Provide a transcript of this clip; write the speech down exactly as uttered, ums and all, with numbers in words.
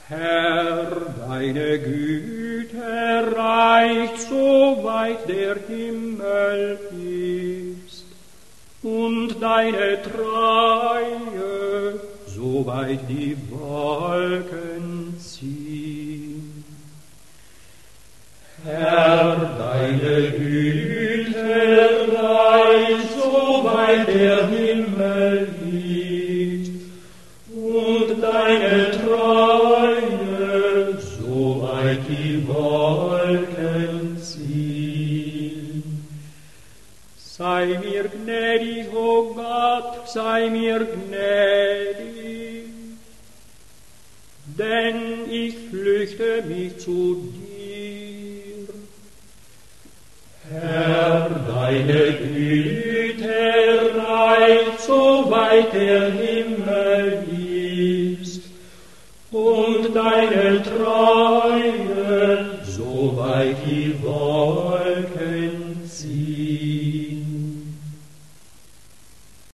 Herr, deine Güte reicht so weit der Himmel ist, und deine Treue so weit die Wolken ziehen. Herr, deine Güte reicht so weit der Himmel ist, und deine Treue so weit die Wolken ziehen. Sei mir gnädig, o Gott, sei mir gnädig, denn ich flüchte mich zu dir. Herr, deine Güte reicht so weit der Himmel ist, und deine Treue so weit die Wolken ziehen.